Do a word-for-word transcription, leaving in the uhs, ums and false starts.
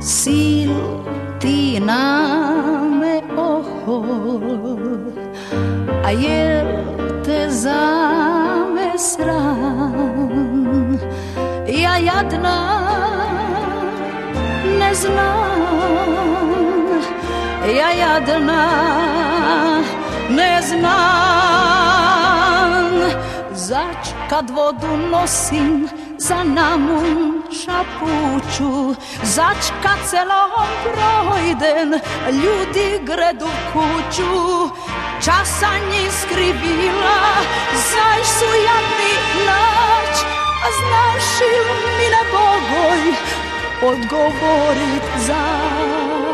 sil ti name ohol, a jel te zame sram? Ja jadna ne znam, ja jadna ne znam. Zać kad vodu nosim za namun šapuću, zać kad celom projden ljudi gredu kuću, časanji skrivila, zaj su jadni nać, a znaš il mi ne bogoj odgovorit za